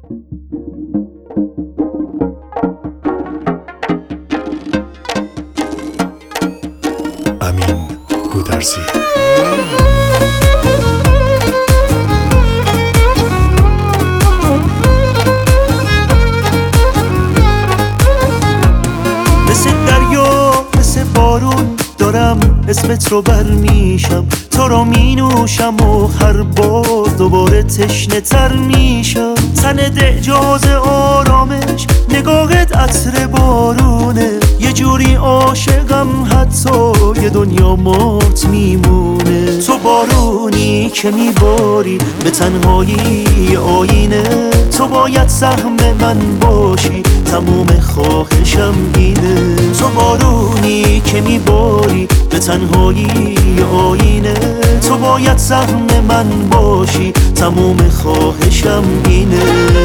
امین گودرزی. مثل دریا مثل بارون دارم اسمت رو برمیشم، تو رو مینوشم و هر بار دوباره تشنه تر میشم. تنت اعجاز آرامش، نگاهت عطر بارونه، یه جوری عاشقم حتی یه دنیا مرد میمونه. تو بارونی که میباری به تنهایی آینه، تو باید سهم من باشی، تموم خواهشم اینه. تو بارونی که میباری به تنهایی آینه، تو باید سهم من باشی، تموم خواهشم اینه.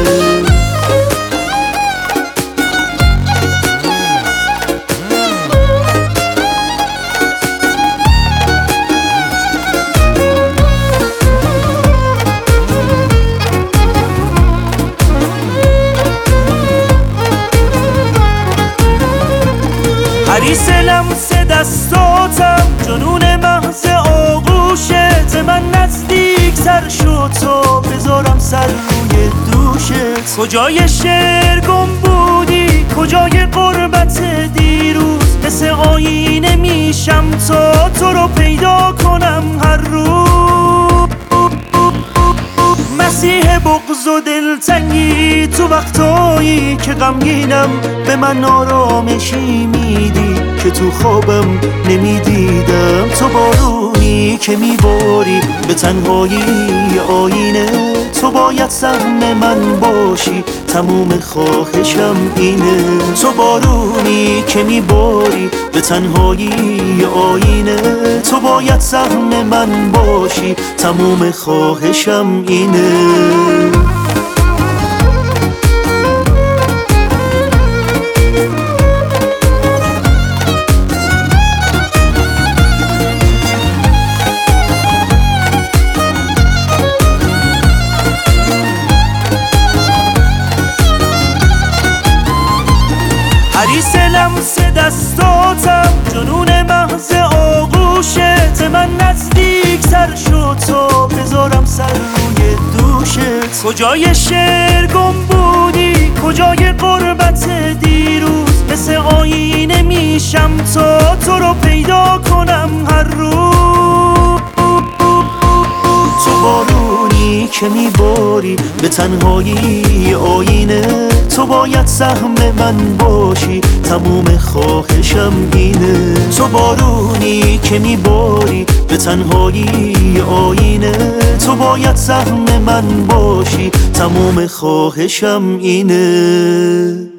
حریص لمس دستاتم، جنون محض آغوشت، من نزدیک تر شد تا بذارم سر روی دوشت. کجای شعر گم بودی، کجای قربت دیروز، مثل آینه میشم تا تو رو پیدا کنم هر روز. مسیح بغض و دلتنگی تو وقتایی که غمگینم، به من آرامشی میدی که تو خوابم نمیدیدم. تو بارونی که میباری به تنهایی آینه، تو باید سهم من باشی، تموم خواهشم اینه. تو بارونی که میباری به تنهایی آینه، تو باید سهم من باشی، تموم خواهشم اینه. حریص لمس دستاتم، جنون محض آغوشت، من نزدیک تر شد تا بذارم سر روی دوشت. کجای شعر گم بودی، کجای قربت دیروز، مثل آینه میشم تا تو رو پیدا کنم هر روز. تو بارونی که میباری به تنهایی آینه، تو باید سهم من باشی، تموم خواهشم اینه. تو بارونی که میباری به تنهایی آینه، تو باید سهم من باشی، تموم خواهشم اینه.